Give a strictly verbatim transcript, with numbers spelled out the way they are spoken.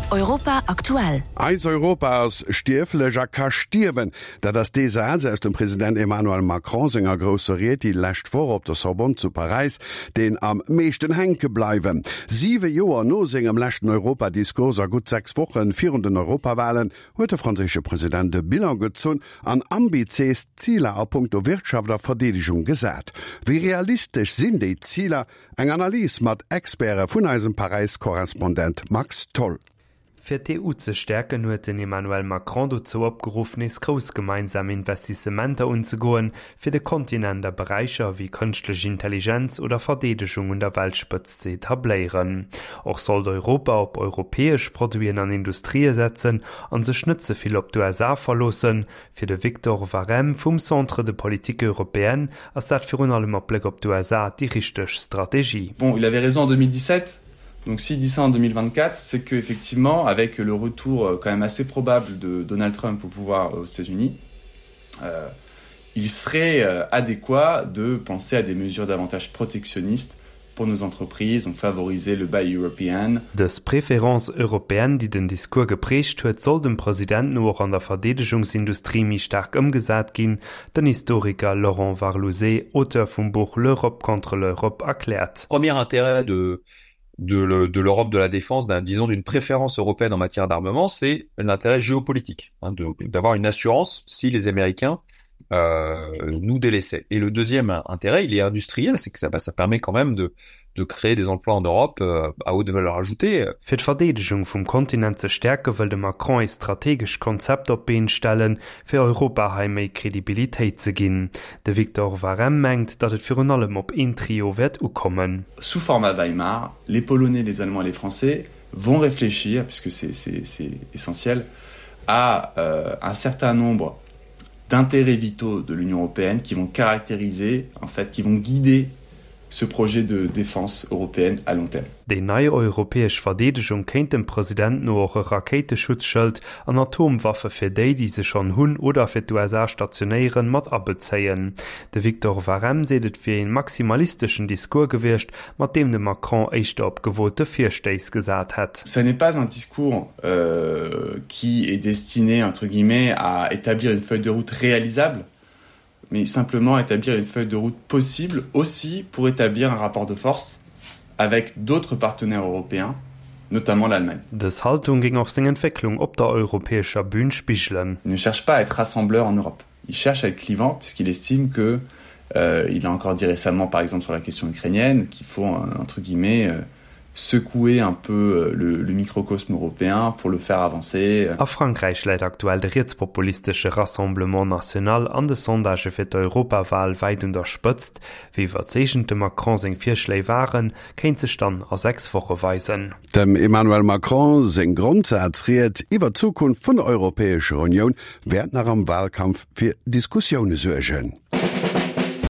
Europa aktuell. Eins Europa aus Stierfleger kann stirben, da das diese Ansatz aus dem Präsident Emmanuel Macron seiner große Rede lässt vor op der Sorbonne zu Paris, den am meisten henke bleiben. Sieben Jahre no seinem letzten Europadiskurs, gut sechs Wochen vor den Europawahlen, hat der französische Präsident de Bilan gezogen an ambitiöse Ziele auf puncto Wirtschaft und Verteidigung gesagt. Wie realistisch sind die Ziele? Eine Analyse mit Experten von unserem Paris-Korrespondent Max Toll. Für die E U zu stärken hat Emmanuel Macron dazu abgerufen, ist groß gemeinsame Investissementen umzugehen, für den Kontinent der Bereiche wie künstliche Intelligenz oder Verteidigung und der Weltspitze zu etablieren. Auch soll Europa auf europäische Produkte und Industrie setzen und sich nicht so viel auf die U S A verlassen. Für den Victor Varem vom Centre de Politique Européenne ist das für allem mit Blick auf die U S A die richtige Stratégie. Bon, il avait raison en deux mille dix-sept. Donc s'il dit ça en deux mille vingt-quatre, c'est qu'effectivement, avec le retour quand même assez probable de Donald Trump au pouvoir aux États-Unis, euh, il serait euh, adéquat de penser à des mesures davantage protectionnistes pour nos entreprises, donc favoriser le Buy European. Das Präferenz Europäen, die den Diskurs geprägt hat, soll dem Präsidenten auch an der Verteidigungsindustrie mich stark umgesetzt gehen, den Historiker Laurent Varlouzet, Auteur vom Buch L'Europe contre l'Europe, erklärt. Premier intérêt de de, le, de l'Europe de la défense, d'un, disons d'une préférence européenne en matière d'armement, c'est l'intérêt géopolitique, hein, de, d'avoir une assurance si les Américains euh, nous délaissaient. Et le deuxième intérêt, il est industriel, c'est que ça, bah, ça permet quand même de, de créer des emplois en Europe euh, à haute valeur ajoutée. Für die Verteidigung vom Kontinent zu stärken, will der Macron ein strategisches Konzept auf Beine stellen, für Europa heim mehr Kredibilität zu geben. Der Victor Varem meint, dass es für allem auf ein Trio wird kommen. Sous format Weimar, les Polonais, les Allemands et les Français vont réfléchir, puisque c'est, c'est, c'est essentiel, à euh, un certain nombre d'intérêts vitaux de l'Union européenne qui vont caractériser, en fait, qui vont guider ce projet de défense européenne à long terme. Die neue europäische Verteidigung kennt dem Präsidenten nur ein Raketenschutzschild an Atomwaffen für die, die sie schon haben oder für die U S A stationieren, mit abbeziehen. Der Victor Varem sieht es für einen maximalistischen Diskurs gewirrscht, mit dem der Macron echt abgewohnte Vierstehs gesagt hat. Ce n'est pas un discours euh, qui est destiné, entre guillemets, à établir une feuille de route réalisable, mais simplement établir une feuille de route possible aussi pour établir un rapport de force avec d'autres partenaires européens, notamment l'Allemagne. Das Haltung ging auch seine Entwicklung auf der europäischen Bühne spiegeln. Il ne cherche pas à être rassembleur en Europe. Il cherche à être clivant puisqu'il estime que, euh, il a encore dit récemment, par exemple sur la question ukrainienne, qu'il faut, entre guillemets, euh, secouer un peu le, le microcosme européen pour le faire avancer. A Frankreich leidet aktuell der rechtspopulistische Rassemblement National an de Sondage für die Europawahl weit unterspitzt. Wie verzeichnet Macron sing Vorschläge waren, kennt sich dann a sechs Wochen weisen. Dem Emmanuel Macron sein Grundsatz redet über Zukunft von der Europäischen Union wird nach dem Wahlkampf für Diskussionen sorgen.